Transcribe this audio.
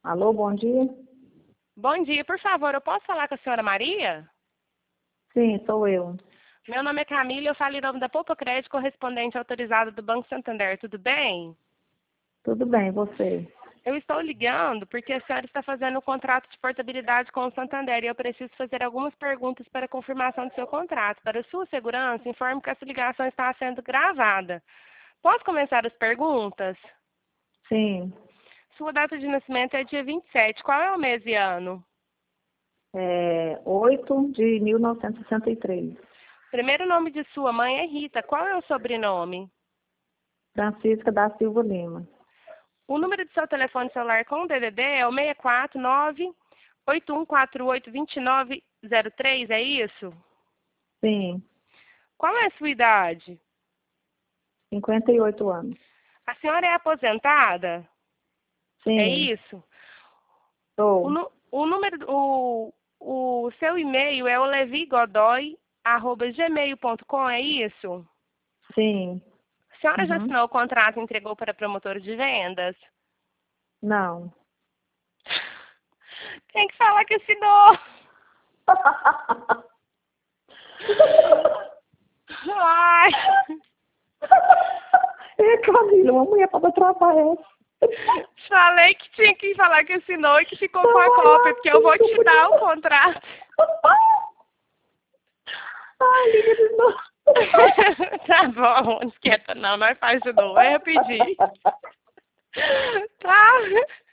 Alô, bom dia? Bom dia, por favor, eu posso falar com a senhora Maria? Sim, sou eu. Meu nome é Camila e eu falo em nome da Poupa Crédito, correspondente autorizado do Banco Santander, tudo bem? Tudo bem, você? Eu estou ligando porque a senhora está fazendo um contrato de portabilidade com o Santander e eu preciso fazer algumas perguntas para confirmação do seu contrato. Para sua segurança, informe que essa ligação está sendo gravada. Posso começar as perguntas? Sim, Sua data de nascimento é dia 27. Qual é o mês e ano? 8 de 1963. Primeiro nome de sua mãe é Rita. Qual é o sobrenome? Francisca da Silva Lima. O número de seu telefone celular com o DDD é o 649-8148-2903, é isso? Sim, Qual é a sua idade? 58 anos. A senhora é aposentada? É Sim, isso? sou. O seu e-mail é o levigodoy@gmail.com, é isso? Sim. A senhora já Uhum. assinou o contrato e entregou para promotor de vendas? Não. Tem que falar que assinou. Ai. Camila, uma mulher para trabalhar. Falei que tinha que falar que assinou e que ficou com a cópia, porque eu vou te dar o contrato. Ai, liga de novo. Tá bom, não esquenta não, nós faz de novo, é rapidinho. Tá?